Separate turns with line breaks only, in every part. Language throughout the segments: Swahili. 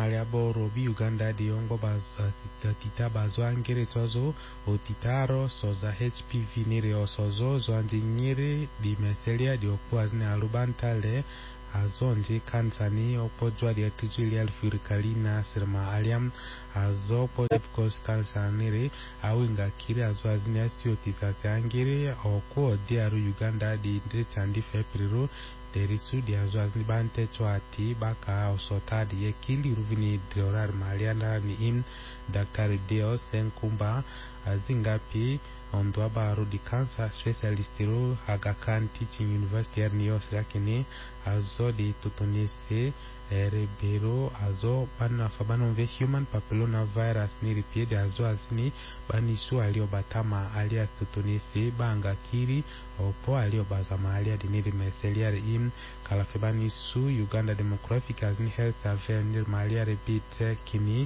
malia boro bi Uganda di ongo tita bazo angere tozo o titaro soza HPV nire osozo zo anjinyere di meselia di okuazne alubantale azonje kansani opojwa di atijili alfurikalina sirma aliam azo pojepkos kansanire awinga kiri azo azini asiotisa angere oko diaru Uganda di ndrechandi fepriru derisu di azo azini bante chwati baka osota di yekili ruvini diorar malianda ni in Dr. Deo Senkumba azingapi ondwa baro di cancer specialistiru Aga Khan Teaching University ya New York lakini azo di tutonese rebero azo bana fabano ve human papilloma virus ni ripiede azo asini banisu alio batama alia tutonese banga kiri opo alio bazama alia diniri meselia im kalafebani su Uganda Demographic as ni health survey ni malia rebite kini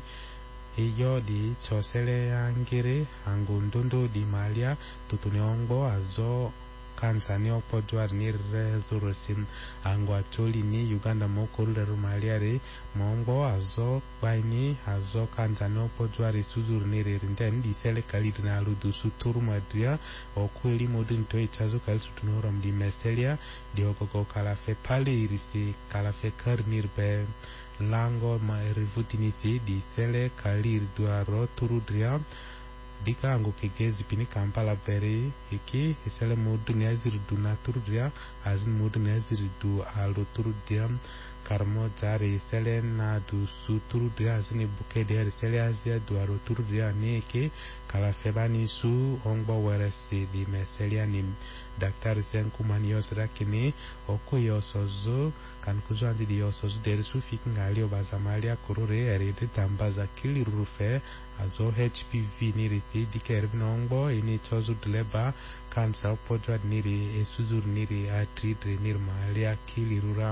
iyo di chosele angere angundondo di malia tutuneongo azo kansani opojwar ni rezurosim angwa choli ni Uganda mokorule rumaliare mongo azo baini azo kansani opojwar suzur ni rinden di sele kalidina aludu suturu madria okweli modun to ichazo kalsu tunoram di meselia di ogogo kalafe pale irisi kalafe karnirbe lango ma rivutinisi di sele kalir duaro turudria dika ango kegezi pini Kampala beri iki sele modu nezir du naturudria azin modu nezir du alo turudria karmo jari sele na du su turudria azin buke der sele azia duaro turudria ni iki kala febani su ongbo weresi di meselia ni Dr. Senkumani yosra kini oko yosozo kan kuzo andi di yosozo deri su fiking alio bazamalia kurure erede tambaza kili rufe azo HPV niri si dike erbinongbo ini chozu dileba kansa opojwa niri esuzur niri atridre nirmalia kili rura